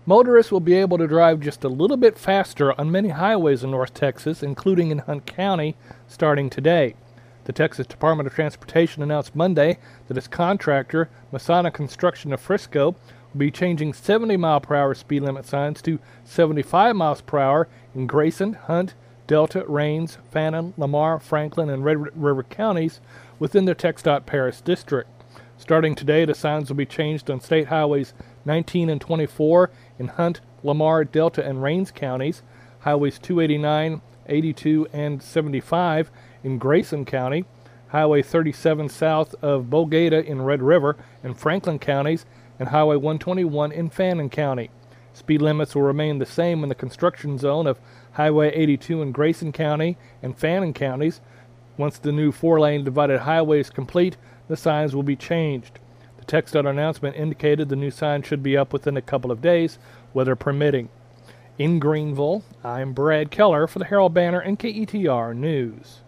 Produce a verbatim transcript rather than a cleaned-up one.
Motorists will be able to drive just a little bit faster on many highways in North Texas, including in Hunt County, starting today. The Texas Department of Transportation announced Monday that its contractor, Masana Construction of Frisco, will be changing seventy mile per hour speed limit signs to seventy-five miles per hour in Grayson, Hunt, Delta, Rains, Fannin, Lamar, Franklin, and Red River counties within the TxDOT Paris district. Starting today, the signs will be changed on State Highways nineteen and twenty-four in Hunt, Lamar, Delta, and Rains counties, Highways two eighty-nine, eighty-two, and seventy-five in Grayson County, Highway thirty-seven south of Bolgata in Red River and Franklin counties, and Highway one twenty-one in Fannin County. Speed limits will remain the same in the construction zone of Highway eighty-two in Grayson County and Fannin counties. Once the new four-lane divided highway is complete, the signs will be changed. The TxDOT announcement indicated the new sign should be up within a couple of days, weather permitting. In Greenville, I'm Brad Keller for the Herald Banner and K E T R News.